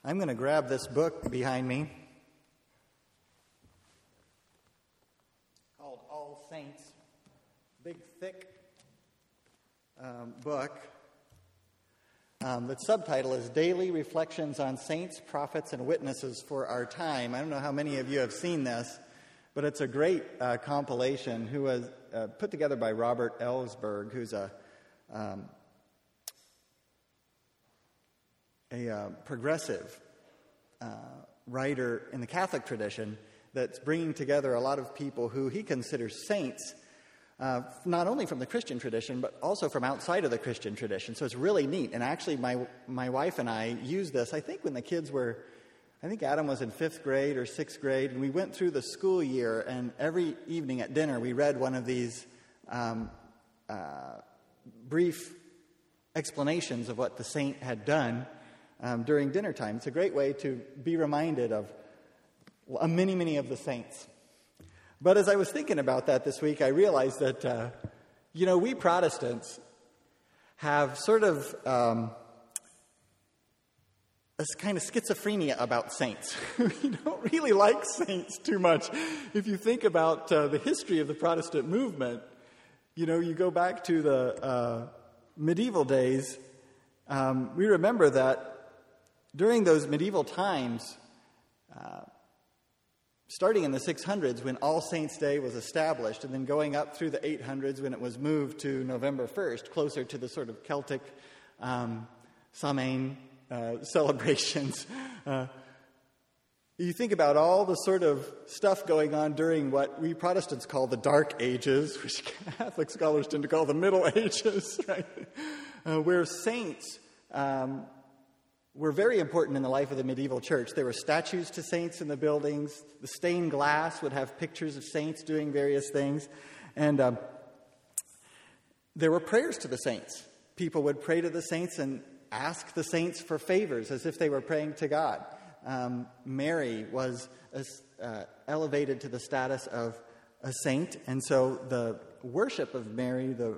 I'm going to grab this book behind me called All Saints. Big, thick book. The subtitle is Daily Reflections on Saints, Prophets, and Witnesses for Our Time. I don't know how many of you have seen this, but it's a great compilation who was put together by Robert Ellsberg, who's a progressive writer in the Catholic tradition that's bringing together a lot of people who he considers saints, not only from the Christian tradition, but also from outside of the Christian tradition. So it's really neat. And actually, my wife and I used this, I think, when the kids were, I think Adam was in 5th grade or 6th grade, and we went through the school year, and every evening at dinner, we read one of these brief explanations of what the saint had done during dinner time. It's a great way to be reminded of many of the saints. But as I was thinking about that this week, I realized that, we Protestants have sort of a kind of schizophrenia about saints. We don't really like saints too much. If you think about the history of the Protestant movement, you go back to the medieval days, we remember that during those medieval times, starting in the 600s when All Saints' Day was established, and then going up through the 800s when it was moved to November 1st, closer to the sort of Celtic Samhain celebrations. You think about all the sort of stuff going on during what we Protestants call the Dark Ages, which Catholic scholars tend to call the Middle Ages, right? Where saints were very important in the life of the medieval church. There were statues to saints in the buildings. The stained glass would have pictures of saints doing various things. And there were prayers to the saints. People would pray to the saints and ask the saints for favors as if they were praying to God. Mary was elevated to the status of a saint, and so the worship of Mary, the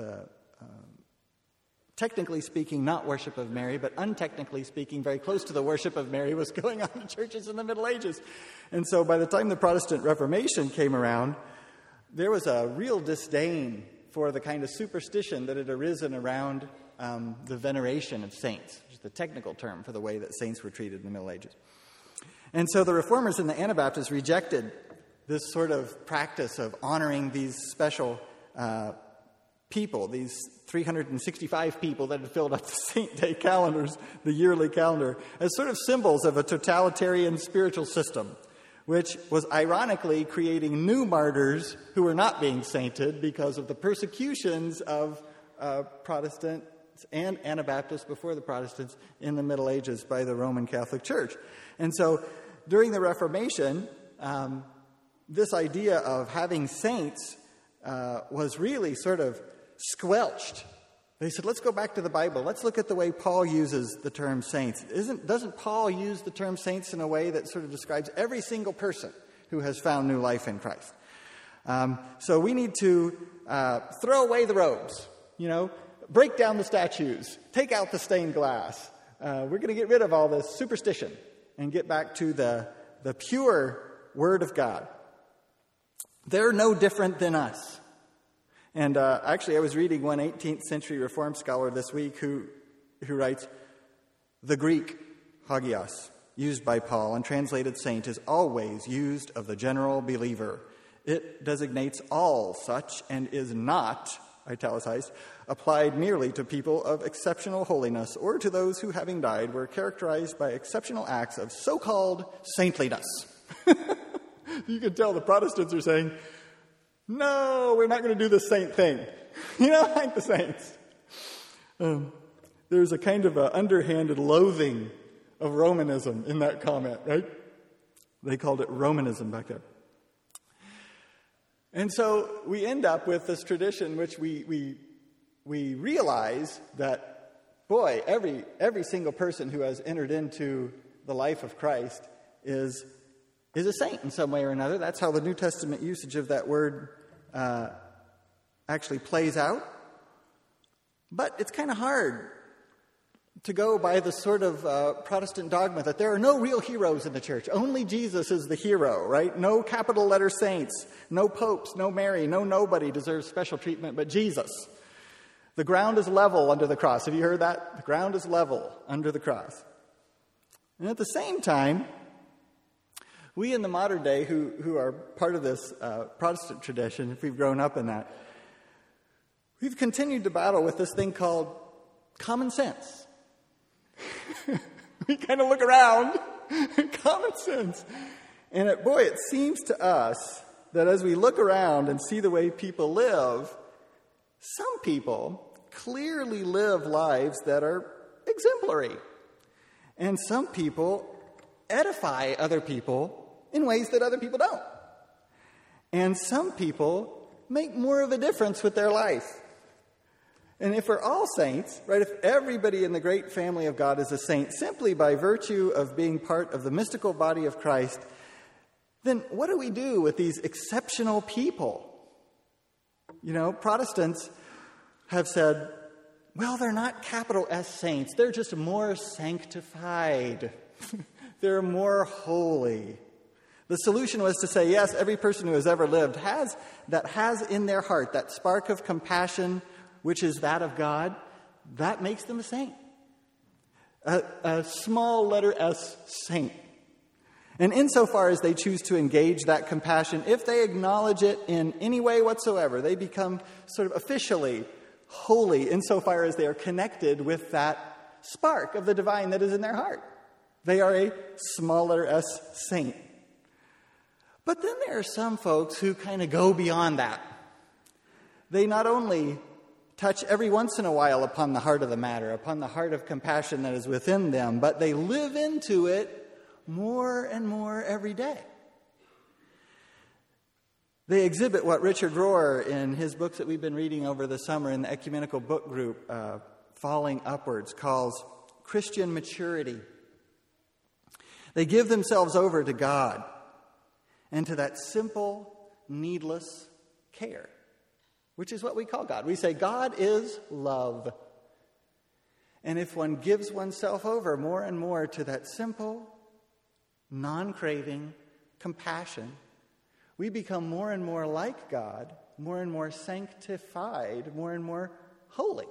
technically speaking, not worship of Mary, but untechnically speaking, very close to the worship of Mary was going on in churches in the Middle Ages. And so by the time the Protestant Reformation came around, there was a real disdain for the kind of superstition that had arisen around the veneration of saints, which is the technical term for the way that saints were treated in the Middle Ages. And so the Reformers and the Anabaptists rejected this sort of practice of honoring these special people, these 365 people that had filled up the Saint Day calendars, the yearly calendar, as sort of symbols of a totalitarian spiritual system, which was ironically creating new martyrs who were not being sainted because of the persecutions of Protestants and Anabaptists before the Protestants in the Middle Ages by the Roman Catholic Church. And so during the Reformation, this idea of having saints was really sort of squelched. They said, let's go back to the Bible. Let's look at the way Paul uses the term saints. Doesn't Paul use the term saints in a way that sort of describes every single person who has found new life in Christ? So we need to throw away the robes, break down the statues, take out the stained glass. We're going to get rid of all this superstition and get back to the pure Word of God. They're no different than us. And actually, I was reading one 18th century Reformed scholar this week who writes, the Greek hagios, used by Paul and translated saint, is always used of the general believer. It designates all such and is not, italicized, applied merely to people of exceptional holiness or to those who, having died, were characterized by exceptional acts of so-called saintliness. You can tell the Protestants are saying, no, we're not going to do the saint thing. Like the saints. There's a kind of underhanded loathing of Romanism in that comment, right? They called it Romanism back then. And so we end up with this tradition which we realize that, boy, every single person who has entered into the life of Christ is a saint in some way or another. That's how the New Testament usage of that word actually plays out. But it's kind of hard to go by the sort of Protestant dogma that there are no real heroes in the church. Only Jesus is the hero, right? No capital letter saints, no popes, no Mary, no nobody deserves special treatment but Jesus. The ground is level under the cross. Have you heard that? The ground is level under the cross. And at the same time, we in the modern day who are part of this Protestant tradition, if we've grown up in that, we've continued to battle with this thing called common sense. We kind of look around, common sense. And it seems to us that as we look around and see the way people live, some people clearly live lives that are exemplary. And some people edify other people in ways that other people don't. And some people make more of a difference with their life. And if we're all saints, right, if everybody in the great family of God is a saint simply by virtue of being part of the mystical body of Christ, then what do we do with these exceptional people? You know, Protestants have said, well, they're not capital S saints. They're just more sanctified. They're more holy. The solution was to say, yes, every person who has ever lived has in their heart that spark of compassion, which is that of God. That makes them a saint. A small letter S saint. And insofar as they choose to engage that compassion, if they acknowledge it in any way whatsoever, they become sort of officially holy insofar as they are connected with that spark of the divine that is in their heart. They are a small letter S saint. But then there are some folks who kind of go beyond that. They not only touch every once in a while upon the heart of the matter, upon the heart of compassion that is within them, but they live into it more and more every day. They exhibit what Richard Rohr, in his books that we've been reading over the summer in the ecumenical book group, Falling Upwards, calls Christian maturity. They give themselves over to God and to that simple, needless care, which is what we call God. We say God is love. And if one gives oneself over more and more to that simple, non-craving compassion, we become more and more like God, more and more sanctified, more and more holy.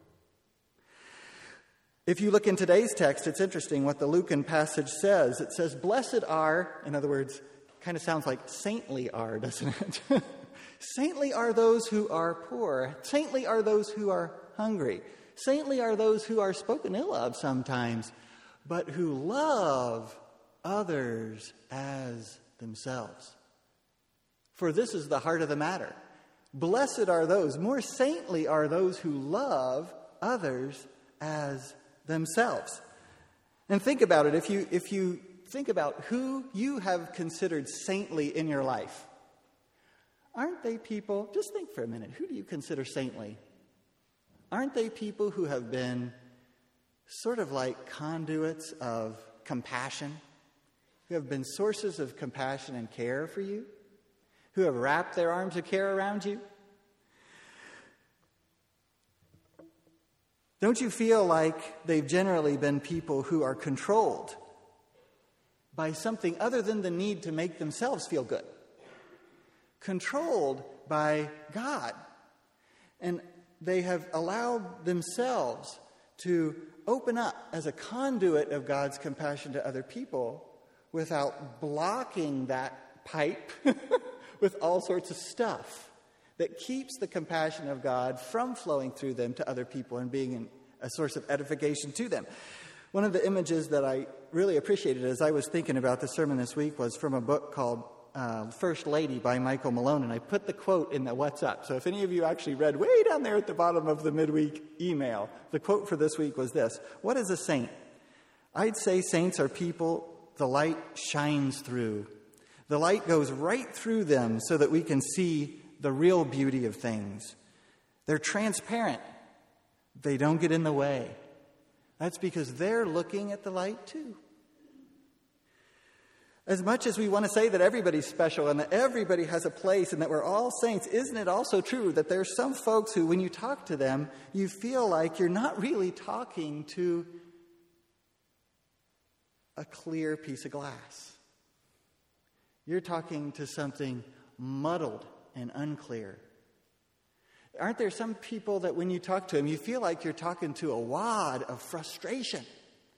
If you look in today's text, it's interesting what the Lucan passage says. It says, blessed are, in other words, kind of sounds like saintly are, doesn't it? Saintly are those who are poor. Saintly are those who are hungry. Saintly are those who are spoken ill of sometimes, but who love others as themselves. For this is the heart of the matter. Blessed are those, more saintly are those who love others as themselves. And think about it. If you think about who you have considered saintly in your life, aren't they people, just think for a minute, who do you consider saintly? Aren't they people who have been sort of like conduits of compassion, who have been sources of compassion and care for you, who have wrapped their arms of care around you? Don't you feel like they've generally been people who are controlled by something other than the need to make themselves feel good? Controlled by God. And they have allowed themselves to open up as a conduit of God's compassion to other people without blocking that pipe with all sorts of stuff that keeps the compassion of God from flowing through them to other people and being a source of edification to them. One of the images that I really appreciated as I was thinking about the sermon this week was from a book called First Lady by Michael Malone, and I put the quote in the What's Up. So if any of you actually read way down there at the bottom of the midweek email, the quote for this week was this: what is a saint? I'd say saints are people the light shines through. The light goes right through them so that we can see the real beauty of things. They're transparent. They don't get in the way. That's because they're looking at the light too. As much as we want to say that everybody's special and that everybody has a place and that we're all saints, isn't it also true that there's some folks who, when you talk to them, you feel like you're not really talking to a clear piece of glass? You're talking to something muddled and unclear. Aren't there some people that when you talk to them, you feel like you're talking to a wad of frustration?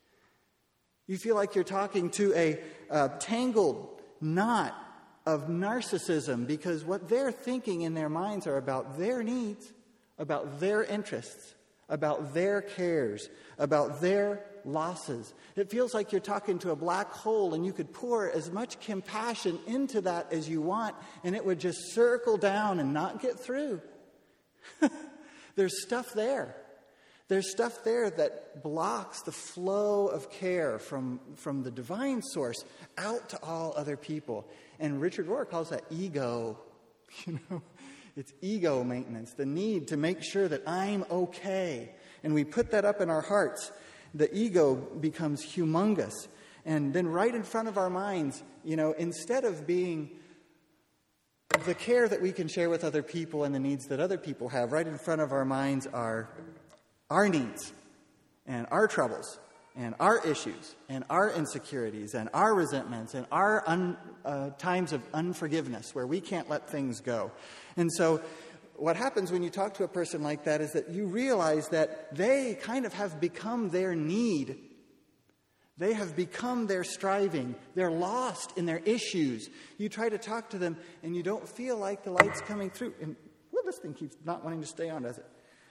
You feel like you're talking to a tangled knot of narcissism, because what they're thinking in their minds are about their needs, about their interests, about their cares, about their losses. It feels like you're talking to a black hole, and you could pour as much compassion into that as you want, and it would just circle down and not get through. There's stuff there. There's stuff there that blocks the flow of care from the divine source out to all other people. And Richard Rohr calls that ego. It's ego maintenance, the need to make sure that I'm okay. And we put that up in our hearts. The ego becomes humongous. And then right in front of our minds, instead of being the care that we can share with other people and the needs that other people have, right in front of our minds are our needs and our troubles and our issues and our insecurities and our resentments and our times of unforgiveness where we can't let things go. And so what happens when you talk to a person like that is that you realize that they kind of have become their need. They have become their striving. They're lost in their issues. You try to talk to them and you don't feel like the light's coming through. And this thing keeps not wanting to stay on, does it?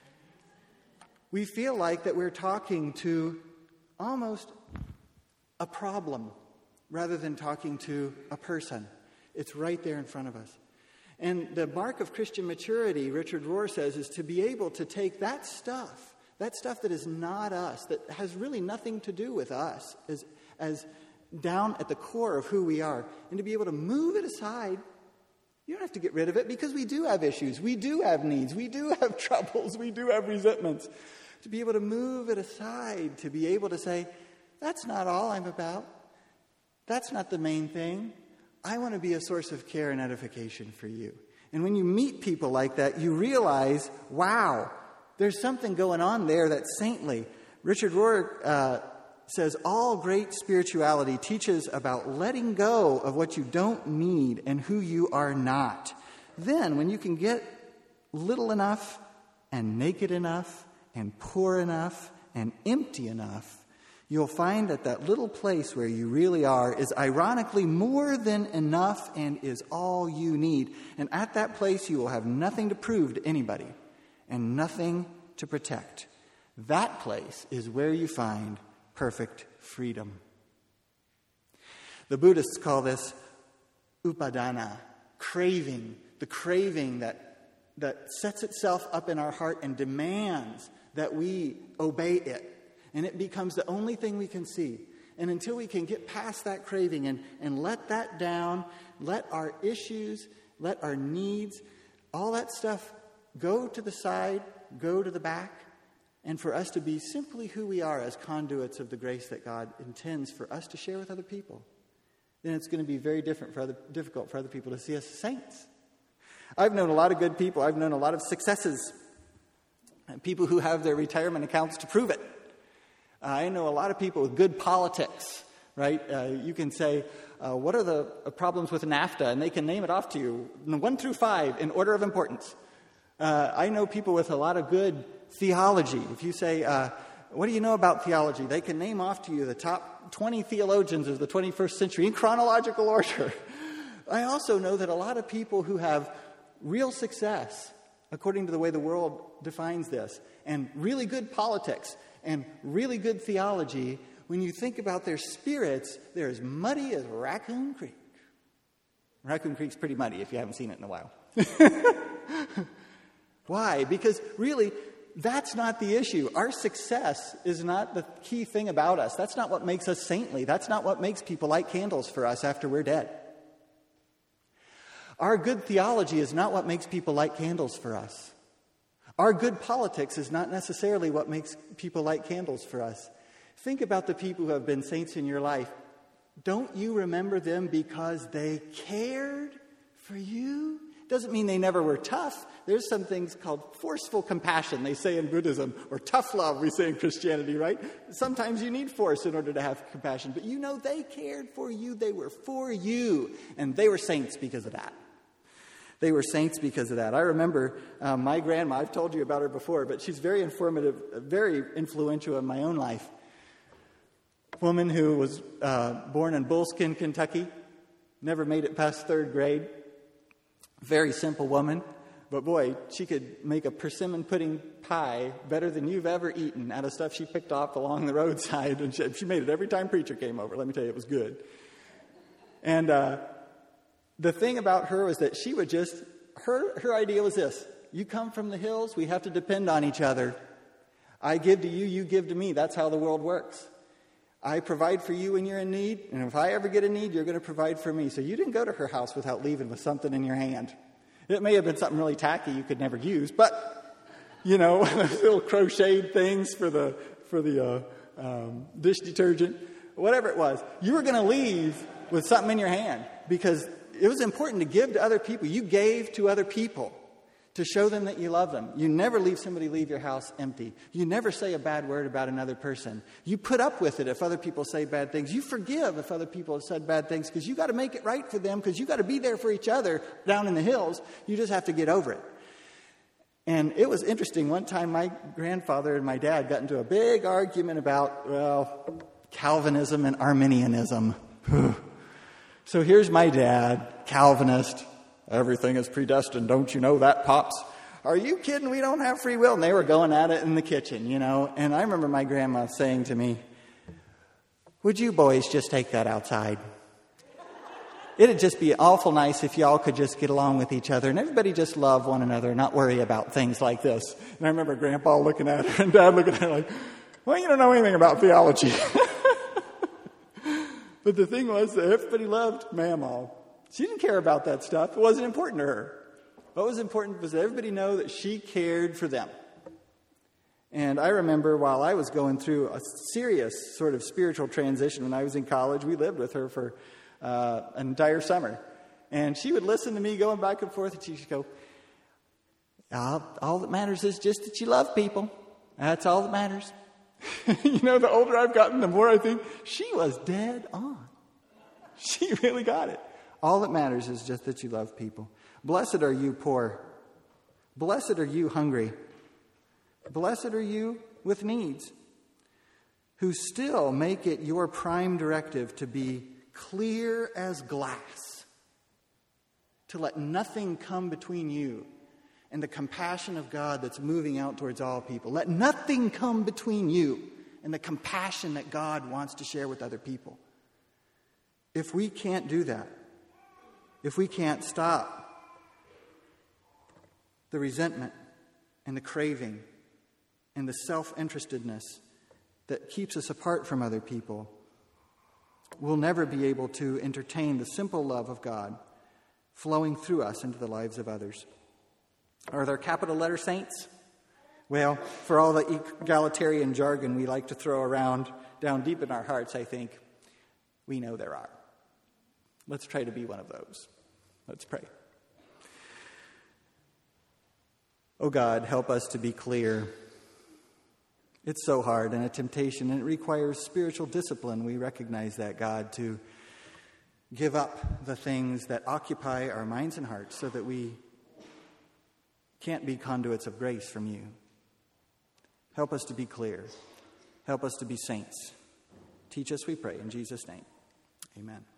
We feel like that we're talking to almost a problem rather than talking to a person. It's right there in front of us. And the mark of Christian maturity, Richard Rohr says, is to be able to take that stuff that is not us, that has really nothing to do with us, as down at the core of who we are, and to be able to move it aside. You don't have to get rid of it, because we do have issues, we do have needs, we do have troubles, we do have resentments. To be able to move it aside, to be able to say, that's not all I'm about. That's not the main thing. I want to be a source of care and edification for you. And when you meet people like that, you realize, wow, there's something going on there that's saintly. Richard Rohr says, all great spirituality teaches about letting go of what you don't need and who you are not. Then, when you can get little enough and naked enough and poor enough and empty enough, you'll find that little place where you really are is ironically more than enough and is all you need. And at that place, you will have nothing to prove to anybody and nothing to protect. That place is where you find perfect freedom. The Buddhists call this upadana, craving, the craving that sets itself up in our heart and demands that we obey it. And it becomes the only thing we can see. And until we can get past that craving and let that down, let our issues, let our needs, all that stuff go to the side, go to the back, and for us to be simply who we are as conduits of the grace that God intends for us to share with other people, then it's going to be very difficult for other people to see us as saints. I've known a lot of good people. I've known a lot of successes, people who have their retirement accounts to prove it. I know a lot of people with good politics, right? You can say, what are the problems with NAFTA? And they can name it off to you, 1 through 5 in order of importance. I know people with a lot of good theology. If you say, what do you know about theology? They can name off to you the top 20 theologians of the 21st century in chronological order. I also know that a lot of people who have real success, according to the way the world defines this, and really good politics, and really good theology, when you think about their spirits, they're as muddy as Raccoon Creek. Raccoon Creek's pretty muddy if you haven't seen it in a while. Why? Because really, that's not the issue. Our success is not the key thing about us. That's not what makes us saintly. That's not what makes people light candles for us after we're dead. Our good theology is not what makes people light candles for us. Our good politics is not necessarily what makes people light candles for us. Think about the people who have been saints in your life. Don't you remember them because they cared for you? Doesn't mean they never were tough. There's some things called forceful compassion, they say in Buddhism, or tough love, we say in Christianity, right? Sometimes you need force in order to have compassion. But you know, they cared for you. They were for you. And they were saints because of that. They were saints because of that. I remember my grandma, I've told you about her before, but she's very informative, very influential in my own life. A woman who was born in Bullskin, Kentucky, never made it past 3rd grade. Very simple woman, but boy, she could make a persimmon pudding pie better than you've ever eaten out of stuff she picked off along the roadside. And she made it every time preacher came over. Let me tell you, it was good. And the thing about her was that she would just, her idea was this: you come from the hills, we have to depend on each other. I give to you, you give to me. That's how the world works. I provide for you when you're in need, and if I ever get a need, you're going to provide for me. So you didn't go to her house without leaving with something in your hand. It may have been something really tacky you could never use, but, you know, little crocheted things for the dish detergent, whatever it was. You were going to leave with something in your hand because it was important to give to other people. You gave to other people to show them that you love them. You never leave your house empty. You never say a bad word about another person. You put up with it if other people say bad things. You forgive if other people have said bad things because you got to make it right for them, because you got to be there for each other down in the hills. You just have to get over it. And it was interesting. One time my grandfather and my dad got into a big argument about, well, Calvinism and Arminianism. So here's my dad, Calvinist. Everything is predestined. Don't you know that, Pops? Are you kidding? We don't have free will. And they were going at it in the kitchen, you know. And I remember my grandma saying to me, would you boys just take that outside? It'd just be awful nice if y'all could just get along with each other and everybody just love one another and not worry about things like this. And I remember Grandpa looking at her and Dad looking at her like, well, you don't know anything about theology. But the thing was that everybody loved Mamaw. She didn't care about that stuff. It wasn't important to her. What was important was that everybody know that she cared for them. And I remember while I was going through a serious sort of spiritual transition when I was in college, we lived with her for an entire summer. And she would listen to me going back and forth, and she'd go, all that matters is just that you love people. That's all that matters. You know, the older I've gotten, the more I think she was dead on. She really got it. All that matters is just that you love people. Blessed are you poor. Blessed are you hungry. Blessed are you with needs, who still make it your prime directive to be clear as glass, to let nothing come between you and the compassion of God that's moving out towards all people. Let nothing come between you and the compassion that God wants to share with other people. If we can't do that, if we can't stop the resentment and the craving and the self-interestedness that keeps us apart from other people, we'll never be able to entertain the simple love of God flowing through us into the lives of others. Are there capital letter saints? Well, for all the egalitarian jargon we like to throw around down deep in our hearts, I think we know there are. Let's try to be one of those. Let's pray. Oh God, help us to be clear. It's so hard and a temptation, and it requires spiritual discipline. We recognize that, God, to give up the things that occupy our minds and hearts so that we can't be conduits of grace from you. Help us to be clear. Help us to be saints. Teach us, we pray, in Jesus' name. Amen.